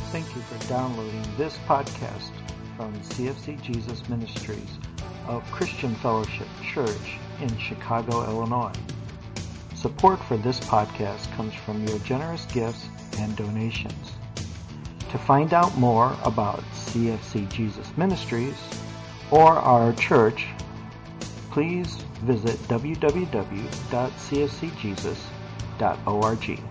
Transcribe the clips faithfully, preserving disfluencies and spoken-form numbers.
Thank you for downloading this podcast from C F C Jesus Ministries of Christian Fellowship Church in Chicago, Illinois. Support for this podcast comes from your generous gifts and donations. To find out more about C F C Jesus Ministries or our church, please visit w w w dot c f c jesus dot org.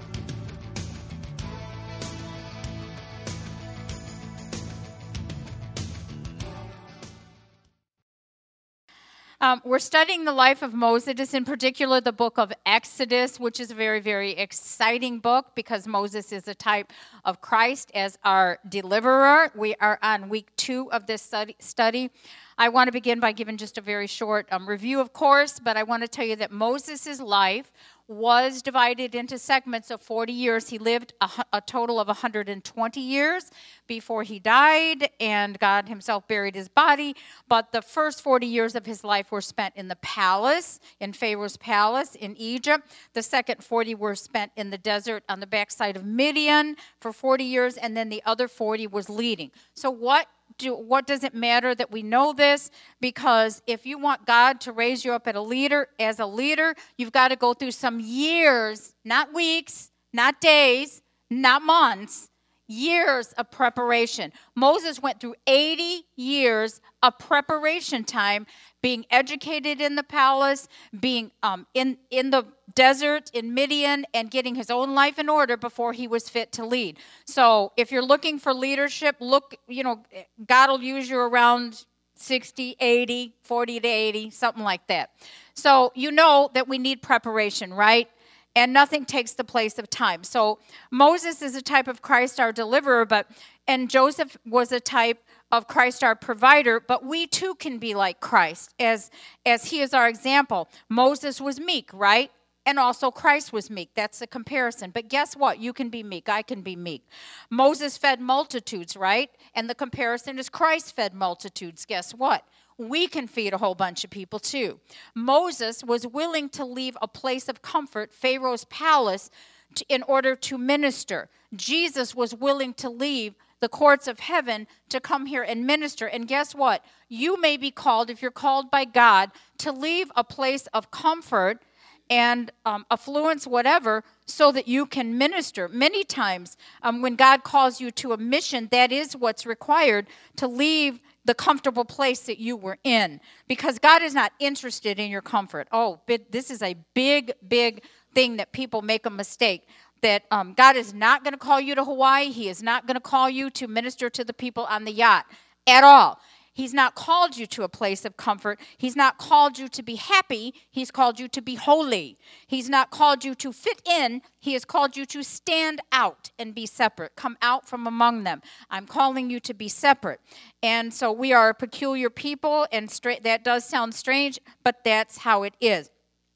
Um, we're studying the life of Moses, in particular the book of Exodus, which is a very, very exciting book because Moses is a type of Christ as our deliverer. We are on week two of this study. study. I want to begin by giving just a very short um, review, of course, but I want to tell you that Moses' life was divided into segments of forty years. He lived a, a total of one hundred twenty years before he died, and God himself buried his body. But the first forty years of his life were spent in the palace, in Pharaoh's palace in Egypt. The second forty were spent in the desert on the backside of Midian for forty years, and then the other forty was leading. So what Do, what does it matter that we know this? Because if you want God to raise you up as a leader, as a leader, you've got to go through some years, not weeks, not days, not months, years of preparation. Moses went through eighty years of preparation time, being educated in the palace, being um, in, in the desert in Midian, and getting his own life in order before he was fit to lead. So if you're looking for leadership, look, you know, God will use you around sixty, eighty, forty to eighty, something like that. So you know that we need preparation, right? And nothing takes the place of time. So Moses is a type of Christ, our deliverer, but and Joseph was a type of Christ, our provider, but we too can be like Christ, as, as he is our example. Moses was meek, right? And also Christ was meek. That's the comparison. But guess what? You can be meek. I can be meek. Moses fed multitudes, right? And the comparison is Christ fed multitudes. Guess what? We can feed a whole bunch of people too. Moses was willing to leave a place of comfort, Pharaoh's palace, to, in order to minister. Jesus was willing to leave the courts of heaven to come here and minister. And guess what? You may be called, if you're called by God, to leave a place of comfort and um, affluence, whatever, so that you can minister. Many times um, when God calls you to a mission, that is what's required, to leave the comfortable place that you were in, because God is not interested in your comfort. Oh, this is a big, big thing that people make a mistake, that um, God is not going to call you to Hawaii. He is not going to call you to minister to the people on the yacht at all. He's not called you to a place of comfort. He's not called you to be happy. He's called you to be holy. He's not called you to fit in. He has called you to stand out and be separate. Come out from among them. I'm calling you to be separate. And so we are a peculiar people, and stra- that does sound strange, but that's how it is.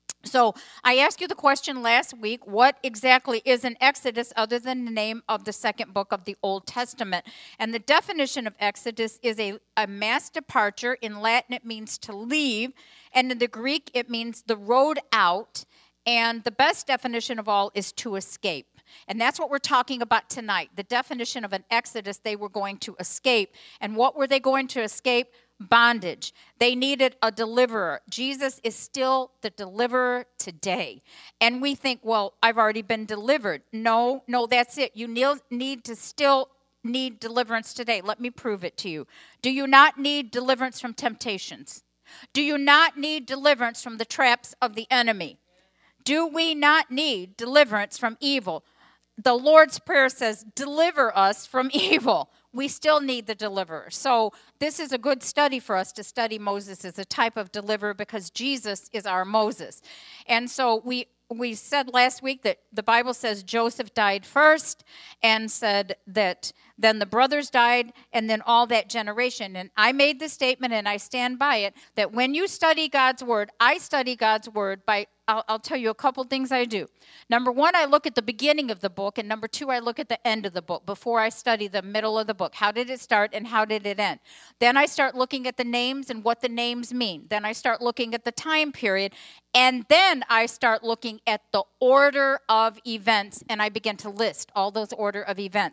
So I asked you the question last week, what exactly is an Exodus other than the name of the second book of the Old Testament? And the definition of Exodus is a, a mass departure. In Latin, it means to leave. And in the Greek, it means the road out. And the best definition of all is to escape. And that's what we're talking about tonight. The definition of an Exodus, they were going to escape. And what were they going to escape? Bondage. They needed a deliverer. Jesus is still the deliverer today. And we think, well, I've already been delivered. No, no, that's it. You need to still need deliverance today. Let me prove it to you. Do you not need deliverance from temptations? Do you not need deliverance from the traps of the enemy? Do we not need deliverance from evil? The Lord's Prayer says, deliver us from evil. We still need the deliverer. So this is a good study for us to study Moses as a type of deliverer, because Jesus is our Moses. And so we we said last week that the Bible says Joseph died first, and said that then the brothers died, and then all that generation. And I made the statement, and I stand by it, that when you study God's word, I study God's word by I'll, I'll tell you a couple things I do. Number one, I look at the beginning of the book, and number two, I look at the end of the book before I study the middle of the book. How did it start and how did it end? Then I start looking at the names and what the names mean. Then I start looking at the time period, and then I start looking at the order of events, and I begin to list all those order of events.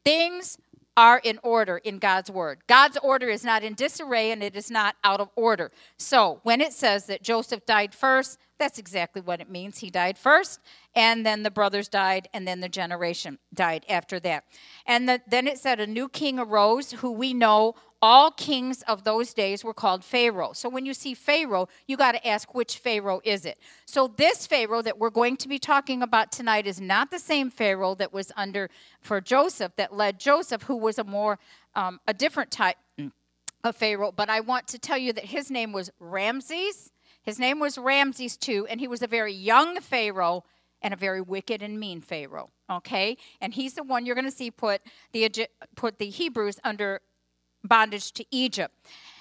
Things are in order in God's word. God's order is not in disarray, and it is not out of order. So when it says that Joseph died first, that's exactly what it means. He died first, and then the brothers died, and then the generation died after that. And the, then it said a new king arose, who we know all kings of those days were called Pharaoh. So when you see Pharaoh, you got to ask, which Pharaoh is it? So this Pharaoh that we're going to be talking about tonight is not the same Pharaoh that was under for Joseph, that led Joseph, who was a more, um, a different type of Pharaoh. But I want to tell you that his name was Ramses. His name was Ramses too, and he was a very young Pharaoh and a very wicked and mean Pharaoh, okay? And he's the one you're going to see put the put the Hebrews under bondage to Egypt.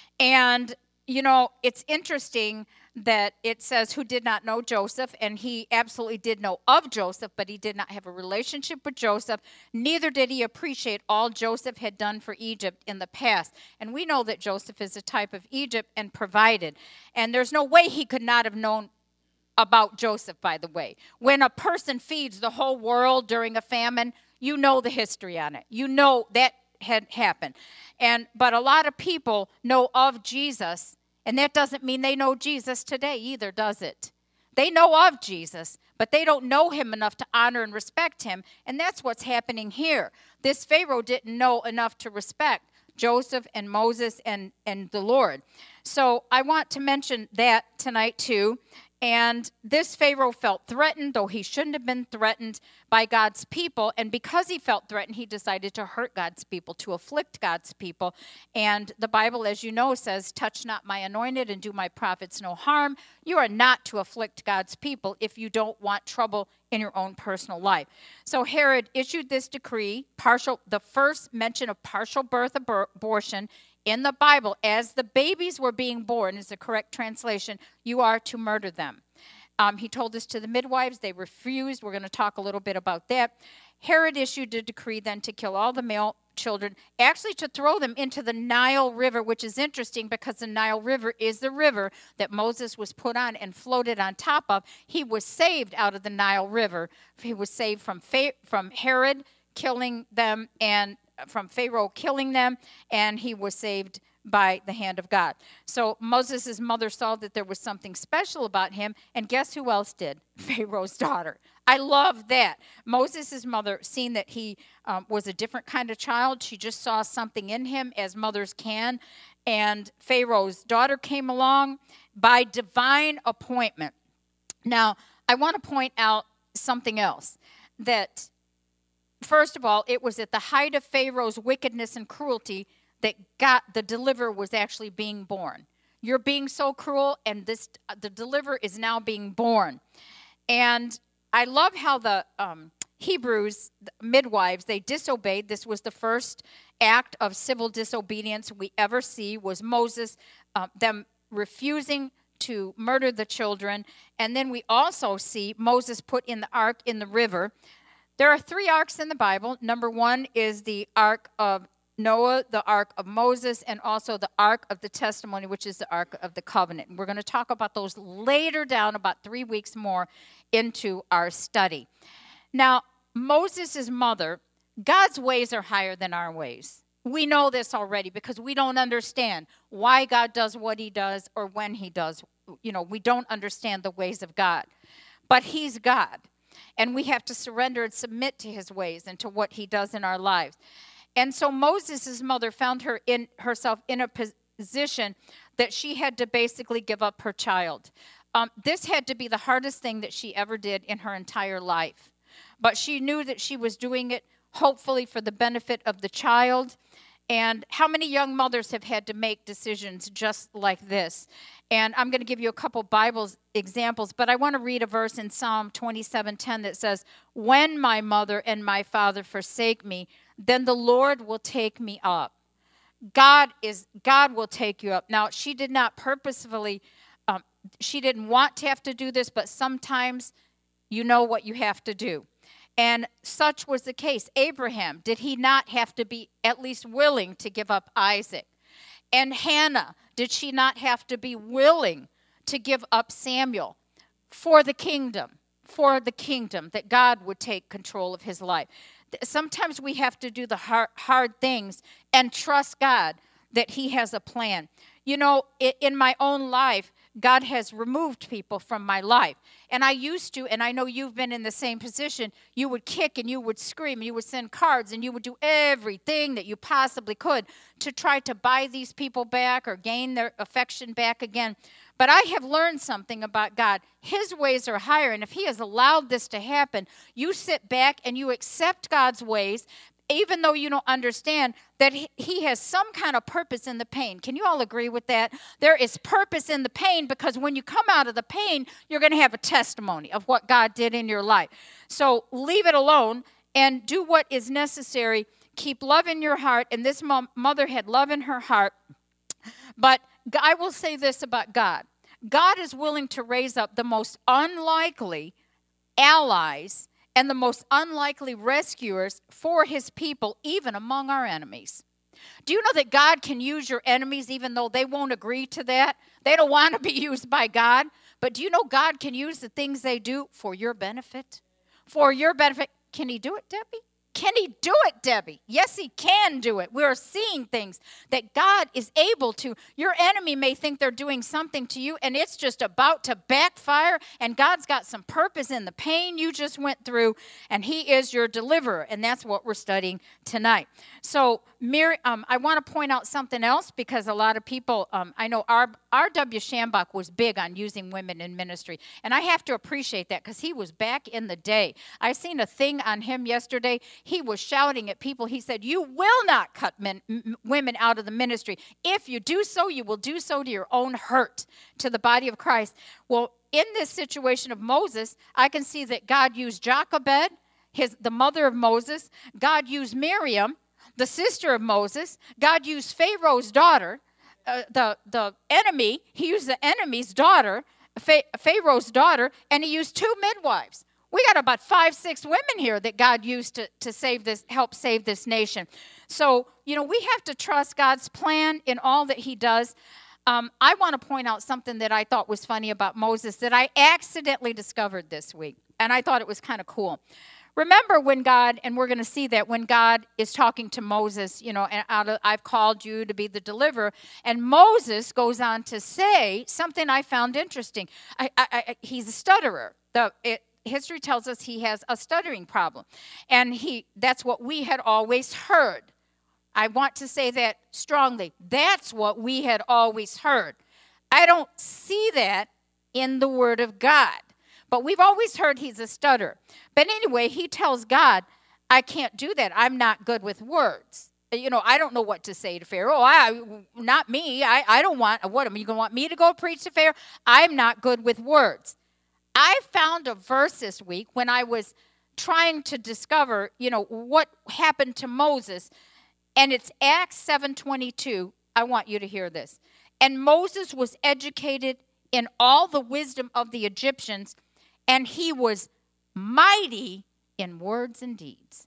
And, you know, it's interesting that it says who did not know Joseph, and he absolutely did know of Joseph, but he did not have a relationship with Joseph. Neither did he appreciate all Joseph had done for Egypt in the past. And we know that Joseph is a type of Egypt and provided. And there's no way he could not have known about Joseph, by the way. When a person feeds the whole world during a famine, you know the history on it. You know that had happened. And but a lot of people know of Jesus, and that doesn't mean they know Jesus today either, does it? They know of Jesus, but they don't know him enough to honor and respect him, and that's what's happening here. This Pharaoh didn't know enough to respect Joseph and Moses and, and the Lord. So I want to mention that tonight too. And this Pharaoh felt threatened, though he shouldn't have been threatened by God's people. And because he felt threatened, he decided to hurt God's people, to afflict God's people. And the Bible, as you know, says, touch not my anointed and do my prophets no harm. You are not to afflict God's people if you don't want trouble in your own personal life. So Herod issued this decree, partial, the first mention of partial birth abor- abortion in the Bible. As the babies were being born, is the correct translation, you are to murder them. Um, he told this to the midwives. They refused. We're going to talk a little bit about that. Herod issued a decree then to kill all the male children, actually to throw them into the Nile River, which is interesting because the Nile River is the river that Moses was put on and floated on top of. He was saved out of the Nile River. He was saved from Fa- from Herod killing them and from Pharaoh killing them, and he was saved by the hand of God. So Moses' mother saw that there was something special about him, and guess who else did? Pharaoh's daughter. I love that. Moses' mother, seeing that he um, was a different kind of child, she just saw something in him, as mothers can, and Pharaoh's daughter came along by divine appointment. Now, I want to point out something else, that first of all, it was at the height of Pharaoh's wickedness and cruelty that God, the deliverer, was actually being born. You're being so cruel, and this the deliverer is now being born. And I love how the um, Hebrews, the midwives, they disobeyed. This was the first act of civil disobedience we ever see, was Moses, uh, them refusing to murder the children. And then we also see Moses put in the ark in the river. There are three arks in the Bible. Number one is the ark of Noah, the ark of Moses, and also the ark of the testimony, which is the ark of the covenant. And we're going to talk about those later down, about three weeks more into our study. Now, Moses' mother, God's ways are higher than our ways. We know this already because we don't understand why God does what he does or when he does. You know, we don't understand the ways of God. But he's God. And we have to surrender and submit to his ways and to what he does in our lives. And so Moses' mother found her in herself in a position that she had to basically give up her child. Um, this had to be the hardest thing that she ever did in her entire life. But she knew that she was doing it hopefully for the benefit of the child. And how many young mothers have had to make decisions just like this? And I'm going to give you a couple Bible examples, but I want to read a verse in Psalm twenty-seven ten that says, "When my mother and my father forsake me, then the Lord will take me up." God is God will take you up. Now, she did not purposefully, um, she didn't want to have to do this, but sometimes you know what you have to do. And such was the case. Abraham, did he not have to be at least willing to give up Isaac? And Hannah, did she not have to be willing to give up Samuel for the kingdom, for the kingdom, that God would take control of his life? Sometimes we have to do the hard, hard things and trust God that he has a plan. You know, in my own life, God has removed people from my life. And I used to, and I know you've been in the same position, you would kick and you would scream, and you would send cards, and you would do everything that you possibly could to try to buy these people back or gain their affection back again. But I have learned something about God. His ways are higher, and if he has allowed this to happen, you sit back and you accept God's ways, even though you don't understand that he has some kind of purpose in the pain. Can you all agree with that? There is purpose in the pain, because when you come out of the pain, you're going to have a testimony of what God did in your life. So leave it alone and do what is necessary. Keep love in your heart. And this mother had love in her heart. But I will say this about God. God is willing to raise up the most unlikely allies and the most unlikely rescuers for his people, even among our enemies. Do you know that God can use your enemies even though they won't agree to that? They don't want to be used by God. But do you know God can use the things they do for your benefit? For your benefit. Can he do it, Debbie? Can he do it, Debbie? Yes, he can do it. We're seeing things that God is able to. Your enemy may think they're doing something to you, and it's just about to backfire, and God's got some purpose in the pain you just went through, and he is your deliverer, and that's what we're studying tonight. So, Mir- um, I want to point out something else, because a lot of people, um, I know R. R W Schambach was big on using women in ministry, and I have to appreciate that, because he was back in the day. I seen a thing on him yesterday. He was shouting at people. He said, you will not cut men, m- women out of the ministry. If you do so, you will do so to your own hurt, to the body of Christ. Well, in this situation of Moses, I can see that God used Jochebed, his, the mother of Moses. God used Miriam, the sister of Moses. God used Pharaoh's daughter, uh, the, the enemy. He used the enemy's daughter, Pha- Pharaoh's daughter, and he used two midwives. We got about five, six women here that God used to, to save this, help save this nation. So, you know, we have to trust God's plan in all that he does. Um, I want to point out something that I thought was funny about Moses that I accidentally discovered this week, and I thought it was kind of cool. Remember when God, and we're going to see that when God is talking to Moses, you know, and out of, I've called you to be the deliverer, and Moses goes on to say something I found interesting. I, I, I, he's a stutterer. The it, History tells us he has a stuttering problem. And he that's what we had always heard. I want to say that strongly. That's what we had always heard. I don't see that in the Word of God. But we've always heard he's a stutterer. But anyway, he tells God, I can't do that. I'm not good with words. You know, I don't know what to say to Pharaoh. I, not me. I, I don't want, what, are you going to want me to go preach to Pharaoh? I'm not good with words. I found a verse this week when I was trying to discover, you know, what happened to Moses, and it's Acts seven twenty-two. I want you to hear this. And Moses was educated in all the wisdom of the Egyptians, and he was mighty in words and deeds.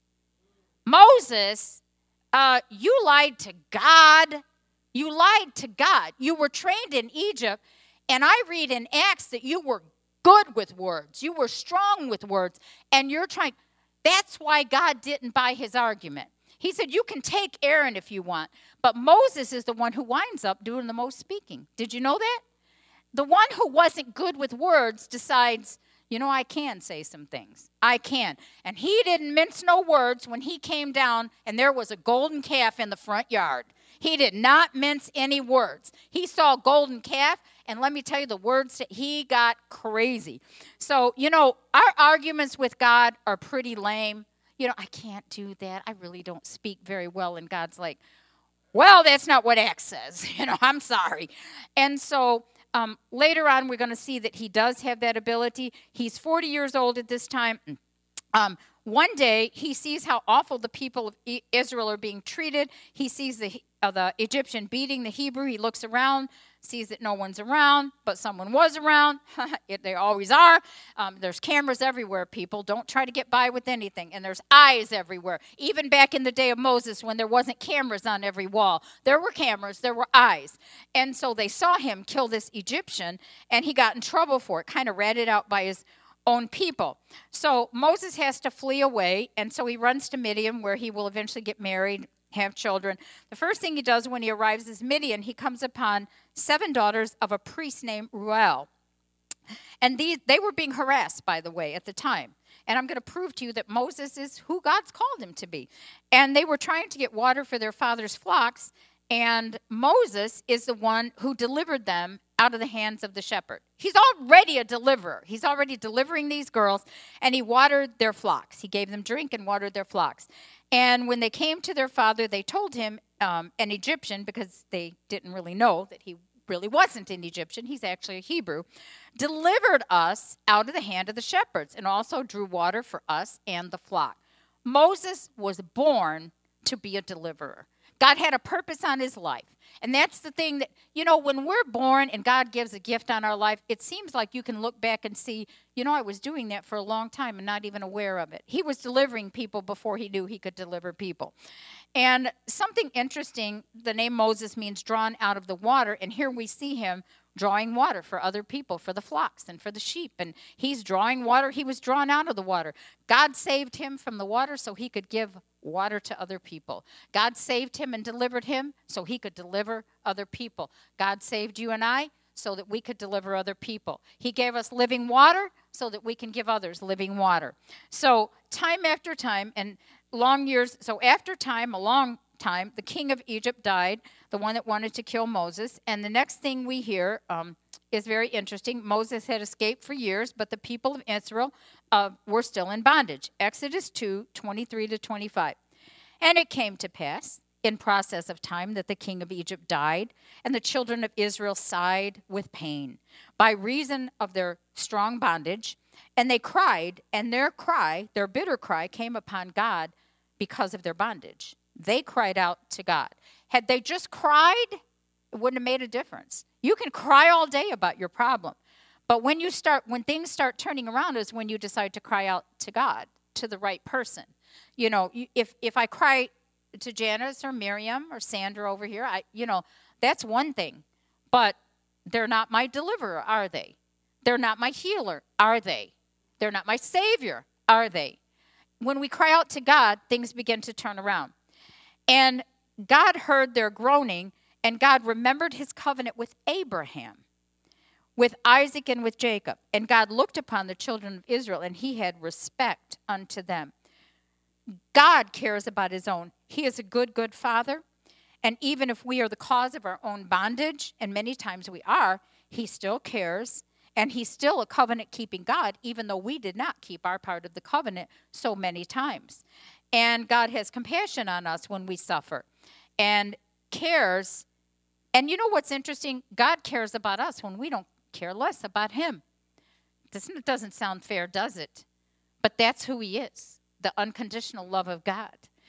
Moses, uh, you lied to God. You lied to God. You were trained in Egypt, and I read in Acts that you were good with words. You were strong with words, and you're trying. That's why God didn't buy his argument. He said, you can take Aaron if you want, but Moses is the one who winds up doing the most speaking. Did you know that? The one who wasn't good with words decides, you know, I can say some things. I can. And he didn't mince no words when he came down and there was a golden calf in the front yard. He did not mince any words. He saw a golden calf, and let me tell you, the words that he got crazy. So, you know, our arguments with God are pretty lame. You know, I can't do that. I really don't speak very well. And God's like, well, that's not what Acts says. You know, I'm sorry. And so um, later on, we're going to see that he does have that ability. He's forty years old at this time. Um, one day, he sees how awful the people of Israel are being treated. He sees the uh, the Egyptian beating the Hebrew. He looks around, sees that no one's around, but someone was around. it, they always are. Um, there's cameras everywhere, people. Don't try to get by with anything. And there's eyes everywhere. Even back in the day of Moses when there wasn't cameras on every wall, there were cameras, there were eyes. And so they saw him kill this Egyptian, and he got in trouble for it, kind of ratted out by his own people. So Moses has to flee away, and so he runs to Midian, where he will eventually get married, have children. The first thing he does when he arrives is Midian. He comes upon seven daughters of a priest named Reuel. And these, they were being harassed, by the way, at the time. And I'm going to prove to you that Moses is who God's called him to be. And they were trying to get water for their father's flocks, and Moses is the one who delivered them out of the hands of the shepherd. He's already a deliverer. He's already delivering these girls, and he watered their flocks. He gave them drink and watered their flocks. And when they came to their father, they told him, um, an Egyptian, because they didn't really know that he really wasn't an Egyptian, he's actually a Hebrew, delivered us out of the hand of the shepherds and also drew water for us and the flock. Moses was born to be a deliverer. God had a purpose on his life. And that's the thing that, you know, when we're born and God gives a gift on our life, it seems like you can look back and see, you know, I was doing that for a long time and not even aware of it. He was delivering people before he knew he could deliver people. And something interesting, the name Moses means drawn out of the water, and here we see him drawing water for other people, for the flocks and for the sheep. And he's drawing water. He was drawn out of the water. God saved him from the water so he could give water to other people. God saved him and delivered him so he could deliver other people. God saved you and I so that we could deliver other people. He gave us living water so that we can give others living water. So time after time and long years, so after time, a long time, the king of Egypt died, the one that wanted to kill Moses. And the next thing we hear um, is very interesting. Moses had escaped for years, but the people of Israel uh, were still in bondage. Exodus two, twenty-three to twenty-five. And it came to pass in process of time that the king of Egypt died, and the children of Israel sighed with pain by reason of their strong bondage. And they cried, and their cry, their bitter cry, came upon God because of their bondage. They cried out to God. Had they just cried, it wouldn't have made a difference. You can cry all day about your problem. But when you start, when things start turning around is when you decide to cry out to God, to the right person. You know, if if I cry to Janice or Miriam or Sandra over here, I you know, that's one thing. But they're not my deliverer, are they? They're not my healer, are they? They're not my savior, are they? When we cry out to God, things begin to turn around. And God heard their groaning, and God remembered his covenant with Abraham, with Isaac, and with Jacob. And God looked upon the children of Israel, and he had respect unto them. God cares about his own. He is a good, good father. And even if we are the cause of our own bondage, and many times we are, he still cares. And he's still a covenant-keeping God, even though we did not keep our part of the covenant so many times. And God has compassion on us when we suffer and cares. And you know what's interesting? God cares about us when we don't care less about him. This doesn't sound fair, does it? But that's who he is, the unconditional love of God.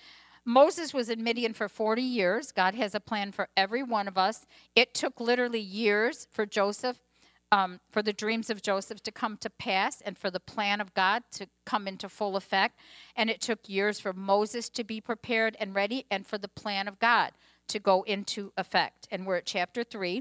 Moses was in Midian for forty years. God has a plan for every one of us. It took literally years for Joseph, um, for the dreams of Joseph to come to pass and for the plan of God to come into full effect. And it took years for Moses to be prepared and ready and for the plan of God to go into effect. And we're at chapter three.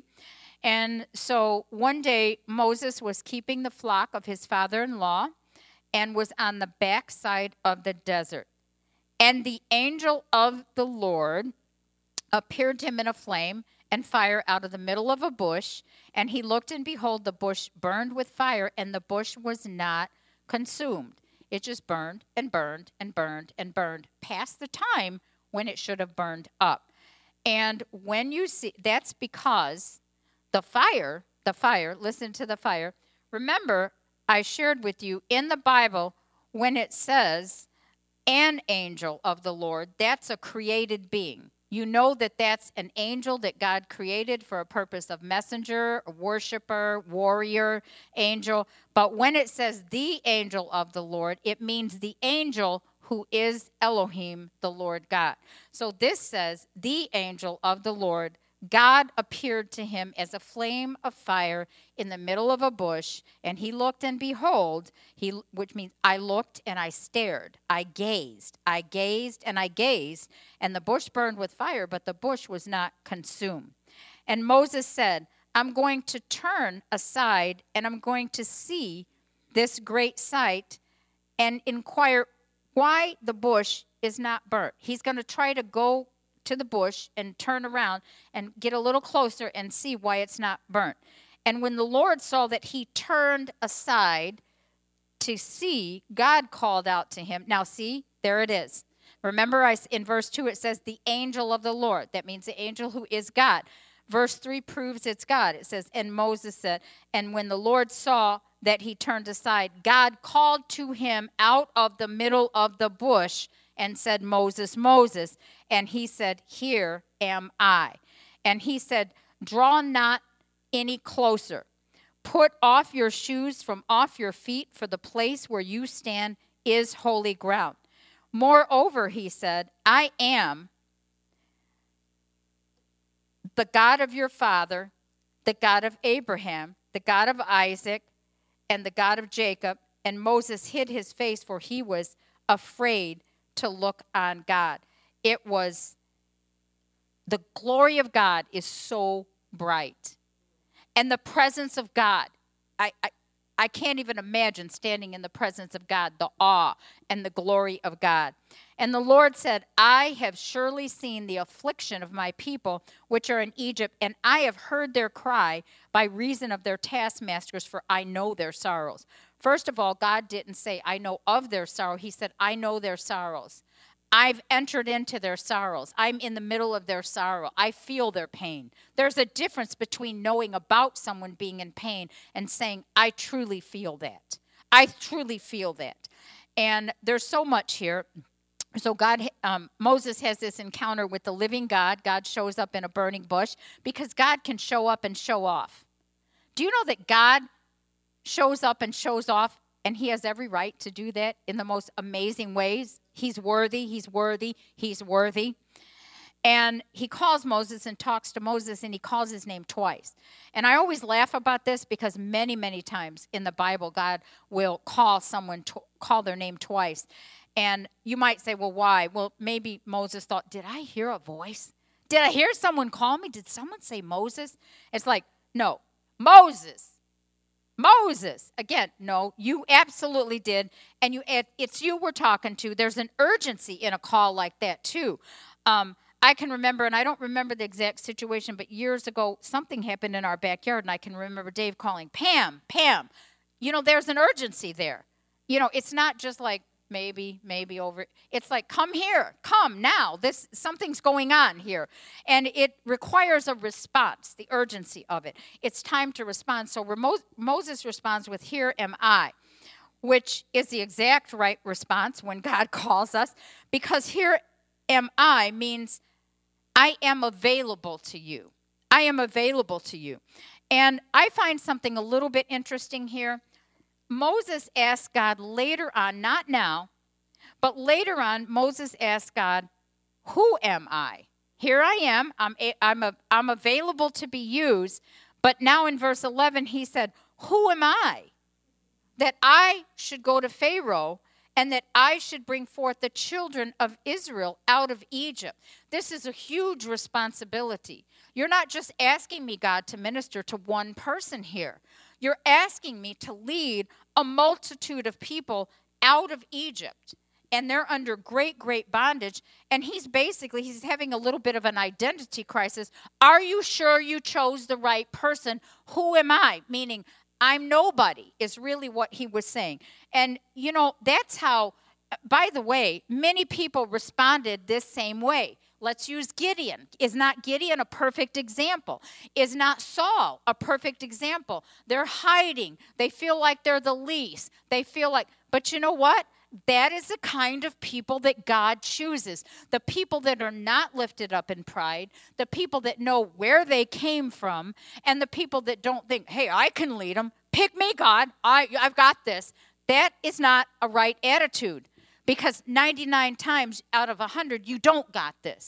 And so one day Moses was keeping the flock of his father-in-law and was on the backside of the desert. And the angel of the Lord appeared to him in a flame and fire out of the middle of a bush. And he looked, and behold, the bush burned with fire, and the bush was not consumed. It just burned and burned and burned and burned past the time when it should have burned up. And when you see, that's because the fire, the fire, listen to the fire. Remember, I shared with you in the Bible when it says an angel of the Lord, that's a created being. You know that that's an angel that God created for a purpose of messenger, worshiper, warrior, angel. But when it says the angel of the Lord, it means the angel who is Elohim, the Lord God. So this says the angel of the Lord, God appeared to him as a flame of fire in the middle of a bush, and he looked, and behold, he, which means I looked and I stared, I gazed, I gazed and I gazed, and the bush burned with fire, but the bush was not consumed. And Moses said, I'm going to turn aside, and I'm going to see this great sight and inquire why the bush is not burnt. He's going to try to go to the bush and turn around and get a little closer and see why it's not burnt. And when the Lord saw that he turned aside to see, God called out to him. Now see, there it is. Remember, I, in verse two, it says the angel of the Lord. That means the angel who is God. Verse three proves it's God. It says, and Moses said, and when the Lord saw that he turned aside, God called to him out of the middle of the bush and said, Moses, Moses. And he said, here am I. And he said, draw not any closer. Put off your shoes from off your feet, for the place where you stand is holy ground. Moreover, he said, I am the God of your father, the God of Abraham, the God of Isaac, and the God of Jacob. And Moses hid his face, for he was afraid to look on God. It was, the glory of God is so bright. And the presence of God, I, I, I can't even imagine standing in the presence of God, the awe and the glory of God. And the Lord said, I have surely seen the affliction of my people which are in Egypt, and I have heard their cry by reason of their taskmasters, for I know their sorrows. First of all, God didn't say, I know of their sorrow. He said, I know their sorrows. I've entered into their sorrows. I'm in the middle of their sorrow. I feel their pain. There's a difference between knowing about someone being in pain and saying, I truly feel that. I truly feel that. And there's so much here. So God, um, Moses has this encounter with the living God. God shows up in a burning bush because God can show up and show off. Do you know that God shows up and shows off, and he has every right to do that in the most amazing ways? He's worthy, he's worthy, he's worthy. And he calls Moses and talks to Moses, and he calls his name twice. And I always laugh about this because many, many times in the Bible, God will call someone, to, call their name twice. And you might say, well, why? Well, maybe Moses thought, did I hear a voice? Did I hear someone call me? Did someone say Moses? It's like, no, Moses. Moses. Again, no, you absolutely did. And you, it's you we're talking to. There's an urgency in a call like that, too. Um, I can remember, and I don't remember the exact situation, but years ago, something happened in our backyard, and I can remember Dave calling, Pam, Pam. You know, there's an urgency there. You know, it's not just like, maybe, maybe over. It's like, come here, come now. This something's going on here. And it requires a response, the urgency of it. It's time to respond. So Mo- Moses responds with, here am I, which is the exact right response when God calls us, because here am I means I am available to you. I am available to you. And I find something a little bit interesting here. Moses asked God later on, not now, but later on, Moses asked God, who am I? Here I am. I'm, a, I'm, a, I'm available to be used. But now in verse eleven, he said, who am I that I should go to Pharaoh and that I should bring forth the children of Israel out of Egypt? This is a huge responsibility. You're not just asking me, God, to minister to one person here. You're asking me to lead a multitude of people out of Egypt. And they're under great, great bondage. And he's basically, he's having a little bit of an identity crisis. Are you sure you chose the right person? Who am I? Meaning, I'm nobody, is really what he was saying. And, you know, that's how, by the way, many people responded this same way. Let's use Gideon. Is not Gideon a perfect example? Is not Saul a perfect example? They're hiding. They feel like they're the least. They feel like, but you know what? That is the kind of people that God chooses. The people that are not lifted up in pride, the people that know where they came from, and the people that don't think, hey, I can lead them. Pick me, God. I, I've got this. That is not a right attitude. Because ninety-nine times out of one hundred, you don't got this.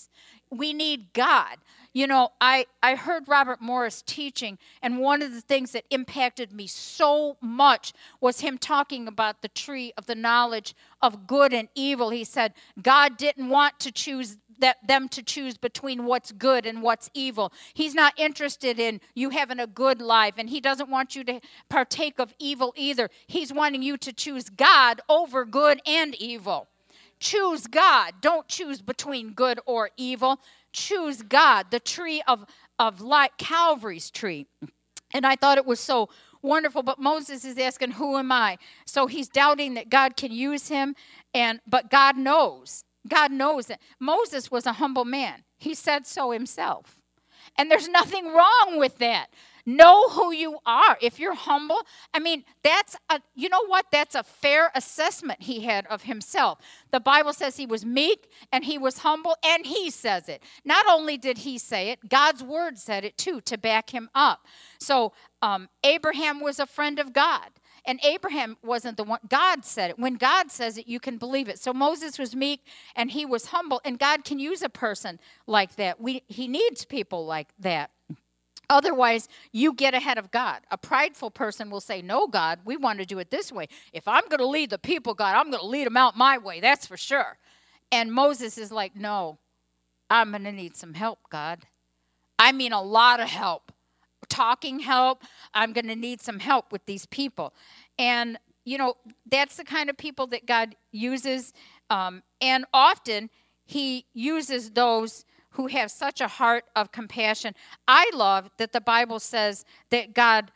we need God. You know, I, I heard Robert Morris teaching, and one of the things that impacted me so much was him talking about the tree of the knowledge of good and evil. He said God didn't want to choose that them to choose between what's good and what's evil. He's not interested in you having a good life, and he doesn't want you to partake of evil either. He's wanting you to choose God over good and evil. Choose God. Don't choose between good or evil. Choose God, the tree of, of light, Calvary's tree. And I thought it was so wonderful. But Moses is asking, who am I? So he's doubting that God can use him. And but God knows. God knows that Moses was a humble man. He said so himself. And there's nothing wrong with that. Know who you are. If you're humble, I mean, that's a, you know what? That's a fair assessment he had of himself. The Bible says he was meek and he was humble, and he says it. Not only did he say it, God's word said it too to back him up. So um, Abraham was a friend of God. And Abraham wasn't the one. God said it. When God says it, you can believe it. So Moses was meek and he was humble. And God can use a person like that. We, he needs people like that. Otherwise, you get ahead of God. A prideful person will say, no, God, we want to do it this way. If I'm going to lead the people, God, I'm going to lead them out my way. That's for sure. And Moses is like, no, I'm going to need some help, God. I mean, a lot of help. Talking help. I'm going to need some help with these people. And, you know, that's the kind of people that God uses. Um, and often he uses those who have such a heart of compassion. I love that the Bible says that God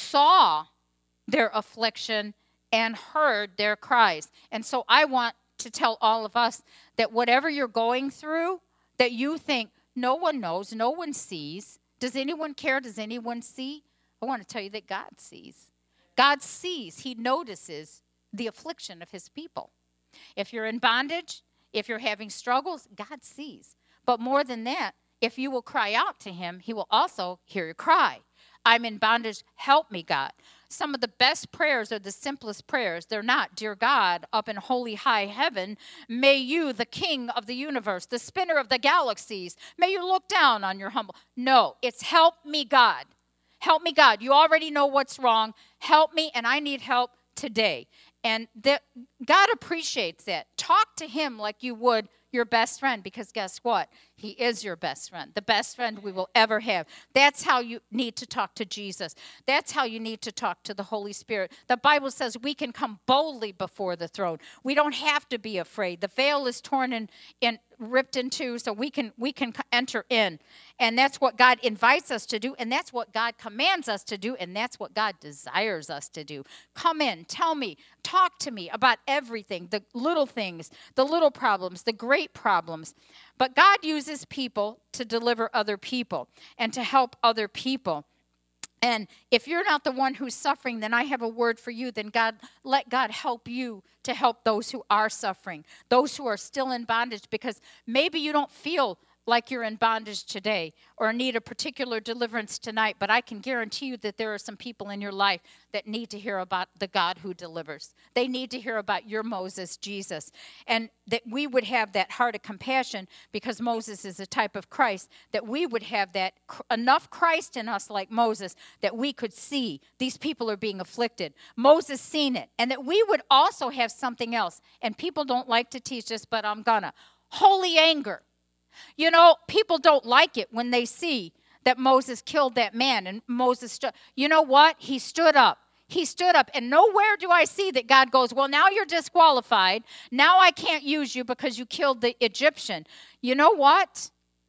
saw their affliction and heard their cries. And so I want to tell all of us that whatever you're going through, that you think no one knows, no one sees. Does anyone care? Does anyone see? I want to tell you that God sees. God sees. He notices the affliction of his people. If you're in bondage, if you're having struggles, God sees. But more than that, if you will cry out to him, he will also hear your cry. I'm in bondage. Help me, God. Some of the best prayers are the simplest prayers. They're not, dear God, up in holy high heaven, may you, the king of the universe, the spinner of the galaxies, may you look down on your humble. No, it's help me, God. Help me, God. You already know what's wrong. Help me, and I need help today. And that God appreciates that. Talk to him like you would your best friend, because guess what? He is your best friend, the best friend we will ever have. That's how you need to talk to Jesus. That's how you need to talk to the Holy Spirit. The Bible says we can come boldly before the throne. We don't have to be afraid. The veil is torn and, and ripped in two, so we can we can enter in. And that's what God invites us to do, and that's what God commands us to do, and that's what God desires us to do. Come in, tell me, talk to me about everything, the little things, the little problems, the great problems. But God uses people to deliver other people and to help other people. And if you're not the one who's suffering, then I have a word for you. Then God, let God help you to help those who are suffering, those who are still in bondage, because maybe you don't feel like you're in bondage today or need a particular deliverance tonight, but I can guarantee you that there are some people in your life that need to hear about the God who delivers. They need to hear about your Moses, Jesus, and that we would have that heart of compassion, because Moses is a type of Christ, that we would have that enough Christ in us like Moses that we could see these people are being afflicted. Moses seen it, and that we would also have something else, and people don't like to teach this, but I'm gonna. Holy anger. You know, people don't like it when they see that Moses killed that man, and Moses stood. You know what? He stood up. He stood up, and nowhere do I see that God goes, well, now you're disqualified. Now I can't use you because you killed the Egyptian. You know what?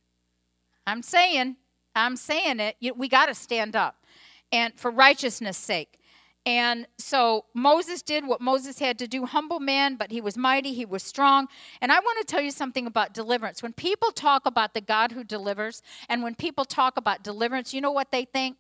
I'm saying, I'm saying it. We got to stand up, and for righteousness' sake. And so Moses did what Moses had to do. Humble man, but he was mighty. He was strong. And I want to tell you something about deliverance. When people talk about the God who delivers, and when people talk about deliverance, you know what they think?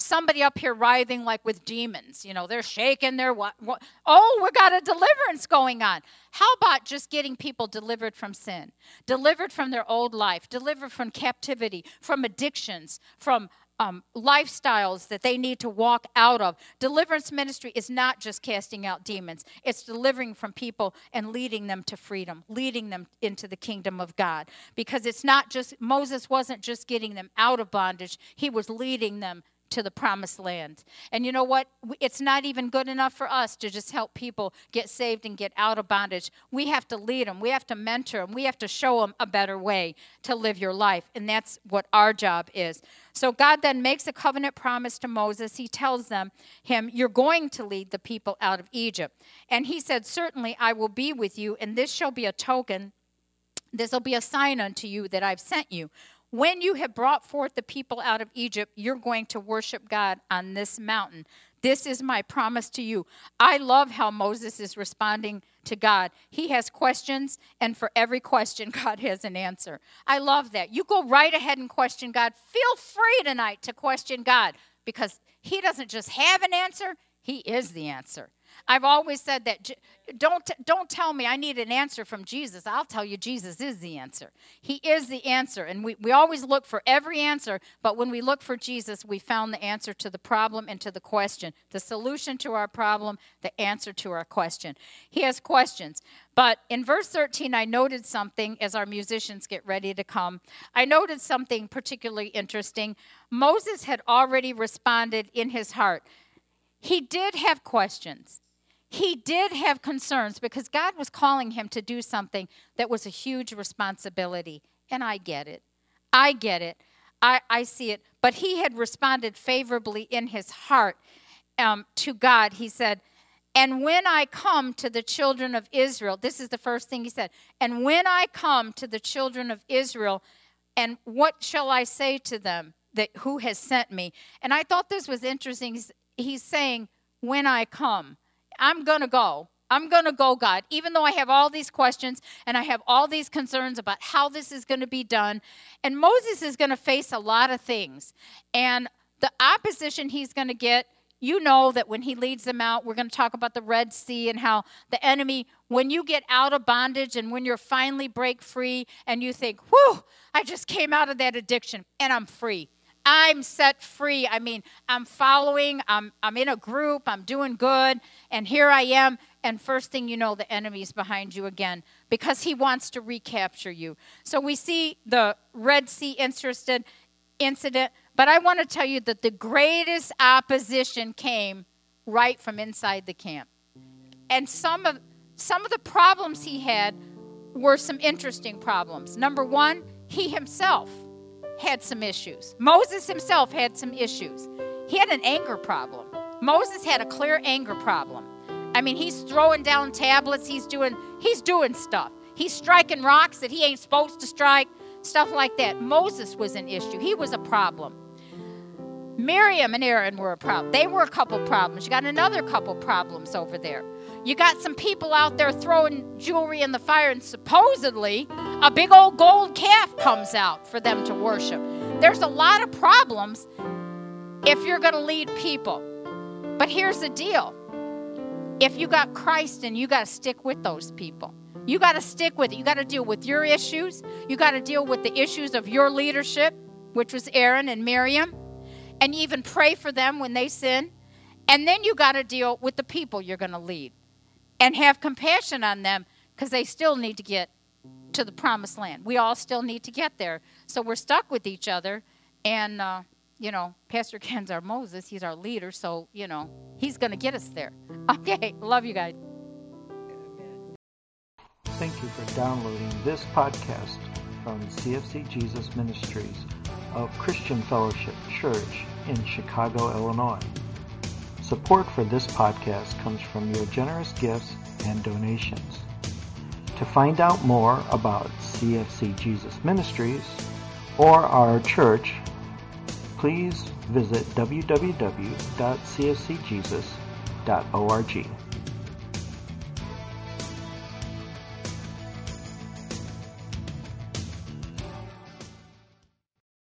somebody up here writhing like with demons. You know, they're shaking their, what, what, oh, we got a deliverance going on. How about just getting people delivered from sin, delivered from their old life, delivered from captivity, from addictions, from Um, lifestyles that they need to walk out of. Deliverance ministry is not just casting out demons. It's delivering from people and leading them to freedom, leading them into the kingdom of God. Because it's not just, Moses wasn't just getting them out of bondage. He was leading them to the promised land. And you know what? It's not even good enough for us to just help people get saved and get out of bondage. We have to lead them. We have to mentor them. We have to show them a better way to live your life. And that's what our job is. So God then makes a covenant promise to Moses. He tells them, him, you're going to lead the people out of Egypt. And he said, certainly I will be with you, and this shall be a token. This will be a sign unto you that I've sent you. When you have brought forth the people out of Egypt, you're going to worship God on this mountain. This is my promise to you. I love how Moses is responding to God. He has questions, and for every question, God has an answer. I love that. You go right ahead and question God. Feel free tonight to question God, because he doesn't just have an answer, he is the answer. I've always said that, don't, don't tell me I need an answer from Jesus. I'll tell you Jesus is the answer. He is the answer. And we, we always look for every answer, but when we look for Jesus, we found the answer to the problem and to the question. The solution to our problem, the answer to our question. He has questions. But in verse thirteen, I noted something as our musicians get ready to come. I noted something particularly interesting. Moses had already responded in his heart. He did have questions. He did have concerns because God was calling him to do something that was a huge responsibility. And I get it. I get it. I, I see it. But he had responded favorably in his heart um, to God. He said, and when I come to the children of Israel, this is the first thing he said, and when I come to the children of Israel, and what shall I say to them that who has sent me? And I thought this was interesting. He's, he's saying, when I come, I'm going to go. I'm going to go, God, even though I have all these questions and I have all these concerns about how this is going to be done. And Moses is going to face a lot of things. And the opposition he's going to get, you know that when he leads them out, we're going to talk about the Red Sea and how the enemy, when you get out of bondage and when you're finally break free and you think, whew, I just came out of that addiction and I'm free. I'm set free. I mean, I'm following, I'm I'm in a group, I'm doing good, and here I am, and first thing you know, the enemy's behind you again because he wants to recapture you. So we see the Red Sea interested incident, but I want to tell you that the greatest opposition came right from inside the camp. And some of some of the problems he had were some interesting problems. Number one, he himself had some issues. Moses himself had some issues. He had an anger problem. Moses had a clear anger problem. I mean, he's throwing down tablets. He's doing, he's doing stuff. He's striking rocks that he ain't supposed to strike, stuff like that. Moses was an issue. He was a problem. Miriam and Aaron were a problem. They were a couple problems. You got another couple problems over there. You got some people out there throwing jewelry in the fire, and supposedly a big old gold calf comes out for them to worship. There's a lot of problems if you're going to lead people. But here's the deal. If you got Christ in, you got to stick with those people. You got to stick with it. You got to deal with your issues. You got to deal with the issues of your leadership, which was Aaron and Miriam. And you even pray for them when they sin. And then you got to deal with the people you're going to lead. And have compassion on them because they still need to get to the promised land. We all still need to get there. So we're stuck with each other. And, uh, you know, Pastor Ken's our Moses. He's our leader. So, you know, he's going to get us there. Okay. Love you guys. Thank you for downloading this podcast from C F C Jesus Ministries of Christian Fellowship Church in Chicago, Illinois. Support for this podcast comes from your generous gifts and donations. To find out more about C F C Jesus Ministries or our church, please visit w w w dot c f c jesus dot org.